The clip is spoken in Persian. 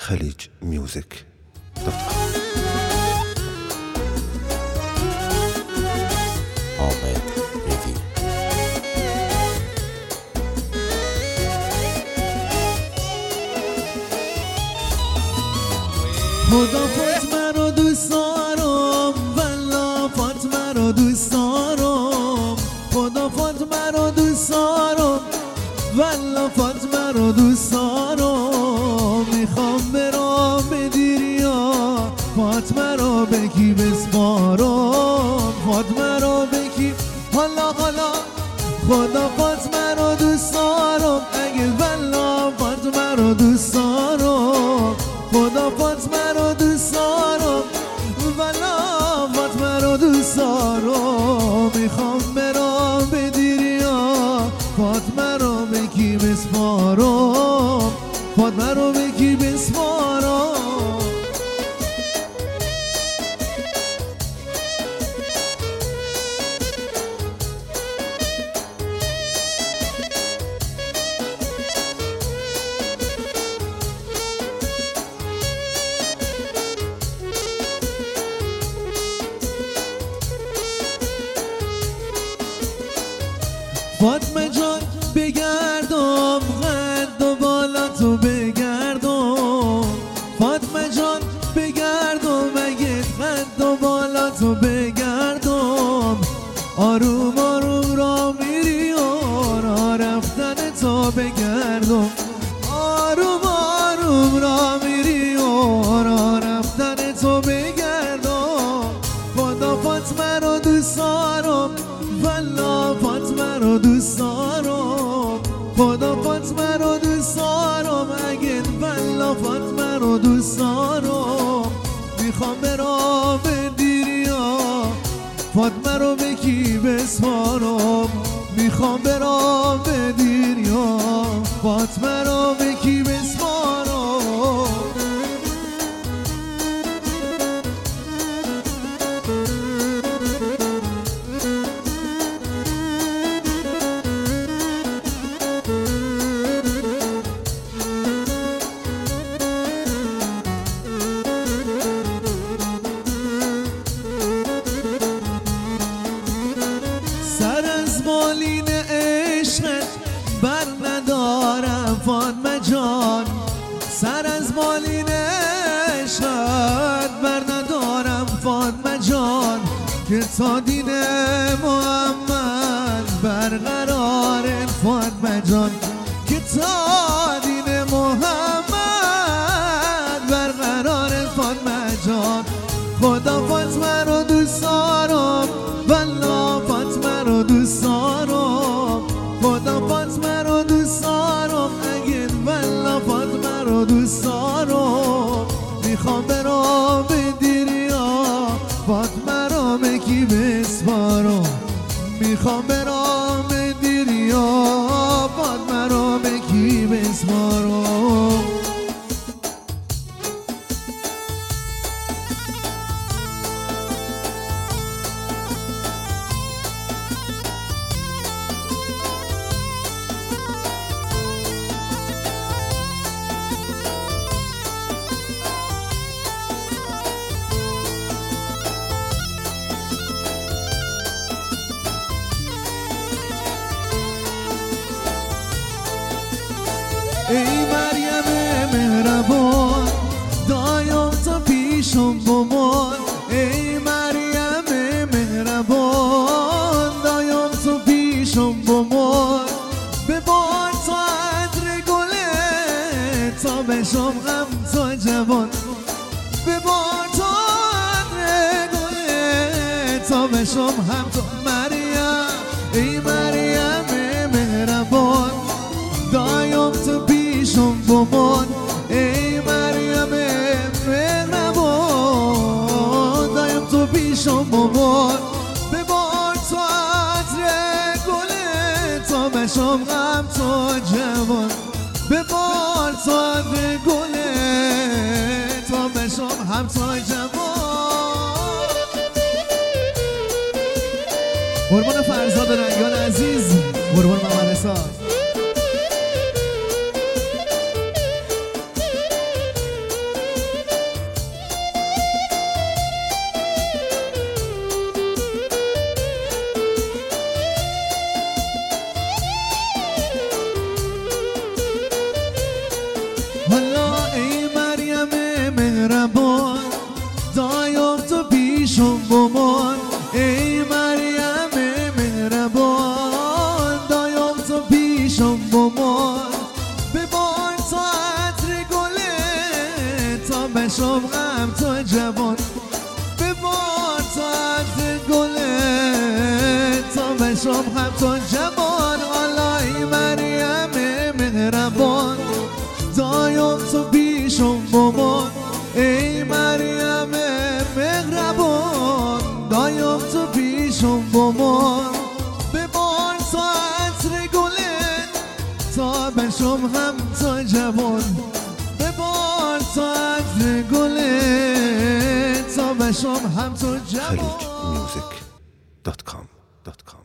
khalijmusic.com. حامد ریوی. خدا فاطمه رو دوست دارم، والله فاطمه رو دوست دارم، خدا فاطمه رو دوست دارم، والله فاطمه رو دوست دارم. میخوام برام به دیریا، فاطمه رو به کی بسپارم، فاطمه رو به کی حالا خدا فاطمه رو دوست دارم، اگه والله فاطمه رو دوست دارم، خدا فاطمه رو دوست دارم، والله فاطمه رو دوست دارم. میخوام برام به دیریا، فاطمه رو به کی بسپارم، فاطمه رو به کی بسپارم. فاطمه جان بگردم، قد و بالا تو بگردم، فاطمه جان بگردم، اگه قد و بالا تو بگردم. آروم آروم را میری و را رفتن تو بگردم، آروم آروم را میری و را رفتن تو بگردم. خدا فاطمه رو دوست دارم، والله فاطمه رو دوست دارم، خدا فاطمه رو دوست دارم، اگه والله فاطمه رو دوست دارم. میخوام برام به دیریا، فاطمه رو به کی بسپارم، میخوام برام به دیریا، فاطمه رو به کی بسپارم. سر از بالین عشقت بر ندارم فاطمه جان، سر از بالین عشقت بر ندارم فاطمه جان، که تا دین محمد برقرار فاطمه جان، که تا دین محمد برقرار فاطمه جان. خدا فاطمه رو دوست دارم، والله فاطمه رو دوست دارم، خدا فاطمه رو دوست دارم، اگه والله فاطمه رو دوست دارم. میخوام برام به دیریا، فاطمه رو به کی بسپارم، میخوام برام به دیریا، فاطمه رو به کی بسپارم. ای مریم مهربان، دایم تو پیشم بمان، ای مریم مهربان، دایم تو پیشم بمان. ببار تا عطر گله تا بشم غم تا جوان، ببار تا عطر گله تا بشم هم تو مریم. ای مریم مهربان، دایم تو پیشم بمان، ای مریم مهربان، دایم تو پیشم بمان. ببار تو عطر گله تا بشم غم تو جوان، ببار تو عطر گله تا بشم هم تو جوان. قربان فرزاد رنگان عزیز، قربان ممرسات. بمان ای مریم مهربان دایم تو پیشم بمان ببار تا عطر گله تا بشم غم تو جوان ببار تا عطر گله تا بشم غم تو جوان حالا ای مریم مهربان دایم تو پیشم بمان ای مریم مهربان دایم تو پیشم بمان ببار تا عطر گله تا بشم هم تو جوان ببار تا عطر گله تا بشم هم تو جوان خلیجmusic.com